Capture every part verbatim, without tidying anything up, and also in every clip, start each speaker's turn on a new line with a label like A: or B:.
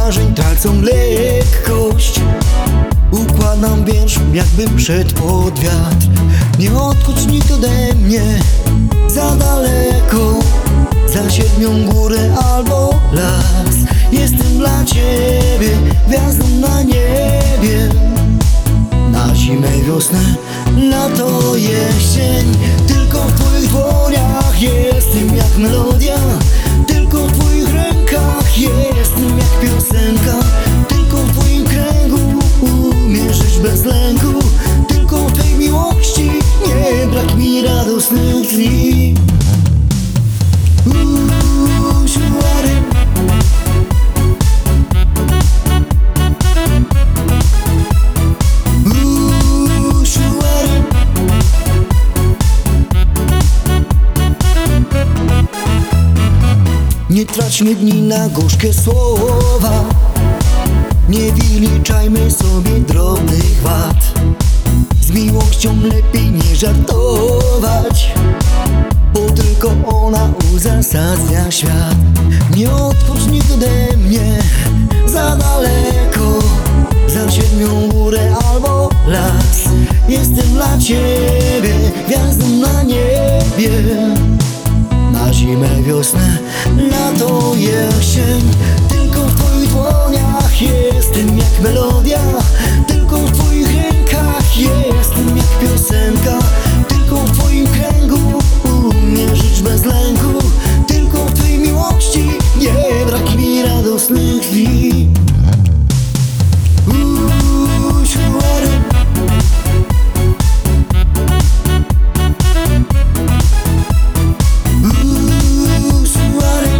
A: marzeń tracą lekkość. Układam wiersz, jakbym szedł pod wiatr. Nie odchodź nikt ode mnie za daleko, za siedmią górę albo las. Jestem dla ciebie gwiazdą na niebie. Na zimę, wiosnę, lato, jesień. Tylko w twoich dłoniach jestem jak melodia. Tylko w twoich rękach jestem jak piosenka. Tylko w twoim kręgu umiem żyć bez lęku. Tylko w tej miłości nie brak mi radosnych dni. Uuu, siłary. Uuu, siłary. Nie traćmy dni na gorzkie słowa. Nie wyliczajmy sobie drobnych wad. Z miłością lepiej nie żartować, bo tylko ona uzasadnia świat. Nie odchodź nikt ode mnie za daleko, za siedmią górę albo las. Jestem dla ciebie gwiazdą na niebie. Na zimę, wiosnę, lato, jesień. Tylko w twoich dłoniach jestem jak melodia. Tylko w twoich rękach jestem jak piosenka. Tylko w twoim kręgu umiem żyć bez lęku. Tylko w twojej miłości nie brak mi radosnych chwil. Uuu, siłary. Uuu, siłary.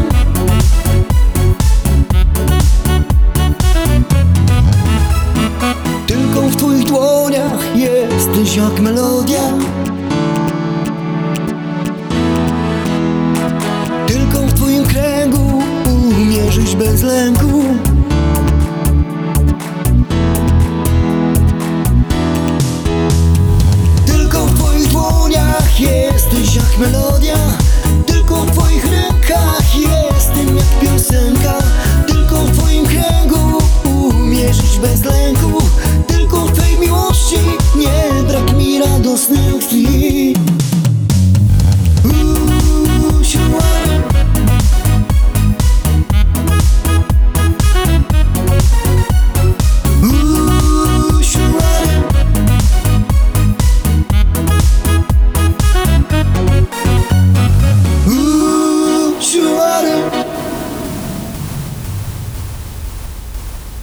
A: Tylko w twoich dłoniach jesteś jak melodia. Tylko w twoim kręgu umiem żyć bez lęku. Tylko w twoich dłoniach jesteś jak melodia. Tylko w twoich rękach